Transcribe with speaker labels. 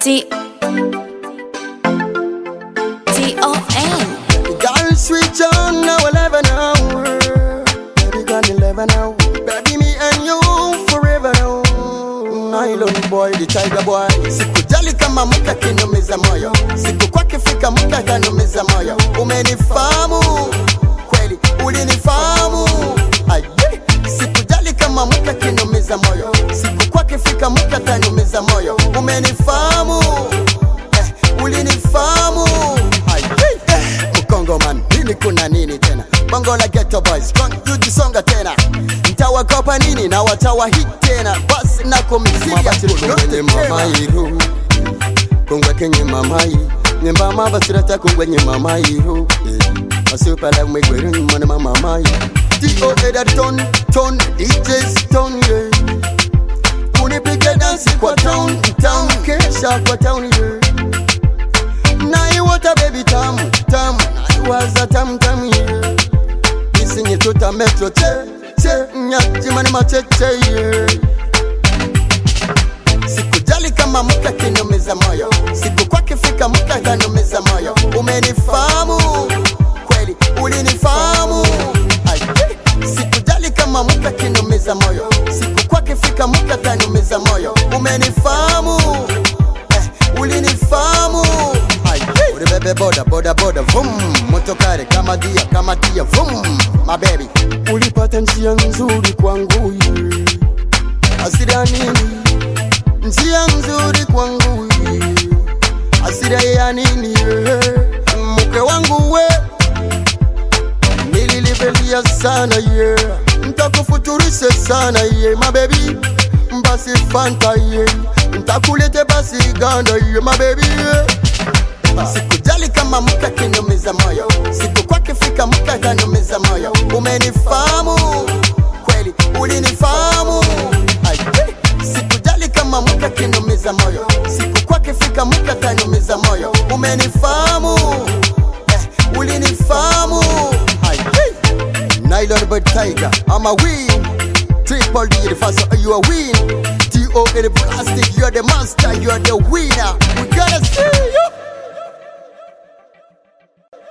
Speaker 1: T-O-N.
Speaker 2: Girl, switch on now, 11 hours. Baby, gone 11 now. Baby, me and you forever now. Nylon boy, the tiger boy. Sikujali kama muka kinumiza moyo. Siku kwake fika muka kanumiza moyo. Umenifahamu, kweli ulinifahamu. Aye, sikujali kama muka kinumiza moyo. Siku kwake fika muka kanumiza moyo. Umenifahamu, ulinifahamu. Congo man, nini kuna nini tena? Bongo la ghetto boys, tujisonga tena. Ntawakopa nini na watawa hit tena. Basi nako miziki ya kungwenye mamairu. Kungwenye mamai Nyemba mabasirata kungwenye mamairu. Masupala mwegweru mwana mamai. T.O.A. ton, DJ's ton, yeah. Unipige dansi kwa town, kesha kwa town, yeah. Naiwata baby tamu, naiwaza tamu, yeah. Isinye tuta metro, nyati mani macheche, yeah. Sikujali kama muka kinumiza moyo. Siku kwake fika muka kanumiza moyo. Umenifahamu, kweli ulinifahamu. Sikujali kama muka kinumiza moyo. Siku kwake fika muka kanumiza moyo. Umenifahamu, ulinifahamu. Uri bebe boda, vum. Motokare kama dia, vum. My baby, ulipata njia nzuri kwangu, yeah. Asira nini? Njia nzuri kwangu, yeah. Asira ya nini, yeah. Mke wangu we, nililibelia sana, yeah. Ntakufuturishe sana, yeah. My baby, mbasi fanta, yeah. Ntakulete basi ganda, yeah. My baby, yeah. Sikujali kama muka kinumiza moyo. Siku kwake fika muka kanumiza moyo. Umenifahamu, kweli ulinifahamu. Sikujali kama muka kinumiza moyo. Siku kwake fika muka kanumiza moyo. Umenifahamu, ulinifahamu. Nylon boy tiger, I'm a win. Triple D, the first so you a win. T.O.A. the plastic, you're the master, you're the winner. We gotta see you.